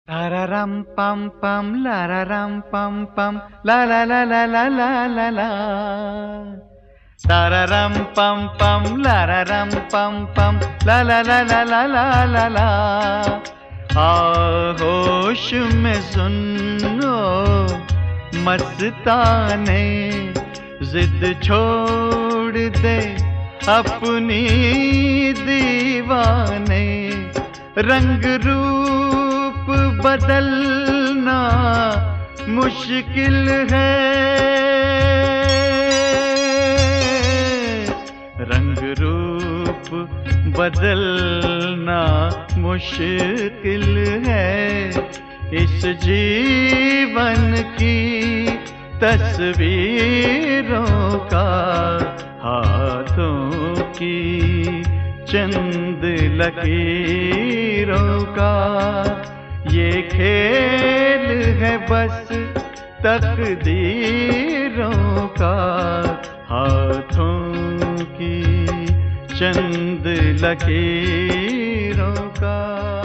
Tararam pam pam, lararam pam pam, la la la la la la la la. Tararam pam pam, lararam pam pam, la la la la la la la la. होश में सुनो मस्ताने, जिद छोड़ दे अपनी दीवाने। रंग रूप बदलना मुश्किल है, रंग रूप बदलना मुश्किल है। इस जीवन की तस्वीरों का, हाथों की चंद लकीरों का, ये खेल है बस तकदीरों का। हाथों की चंद लकीरों का।